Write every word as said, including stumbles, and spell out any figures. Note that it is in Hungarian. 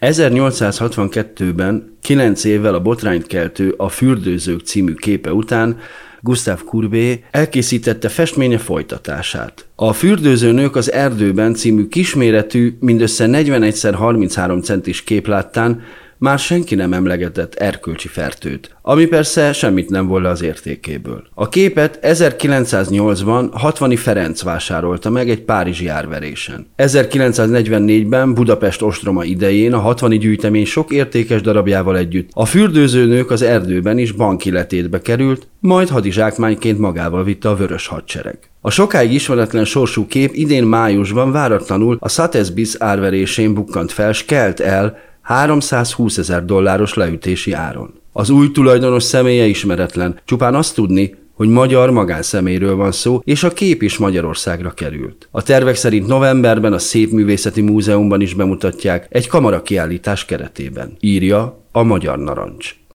ezernyolcszázhatvankettőben, kilenc évvel a botrányt keltő A fürdőzők című képe után Gustave Courbet elkészítette festménye folytatását. A Fürdőzőnők az erdőben című kisméretű, mindössze negyvenegy szer harminchárom centis kép láttán már senki nem emlegetett erkölcsi fertőt, ami persze semmit nem volna az értékéből. A képet ezerkilencszáznyolcban Hatvani Ferenc vásárolta meg egy párizsi árverésen. ezerkilencszáznegyvennégyben Budapest ostroma idején a Hatvani gyűjtemény sok értékes darabjával együtt a Fürdőzőnők az erdőben is banki letétbe került, majd hadizsákmányként magával vitte a Vörös Hadsereg. A sokáig ismeretlen sorsú kép idén májusban váratlanul a Sotheby's árverésén bukkant fel, s kelt el háromszázhúszezer dolláros leütési áron. Az új tulajdonos személye ismeretlen, csupán azt tudni, hogy magyar magánszemélyről van szó, és a kép is Magyarországra került. A tervek szerint novemberben a Szépművészeti Múzeumban is bemutatják egy kamarakiállítás keretében, írja a Magyar Narancs.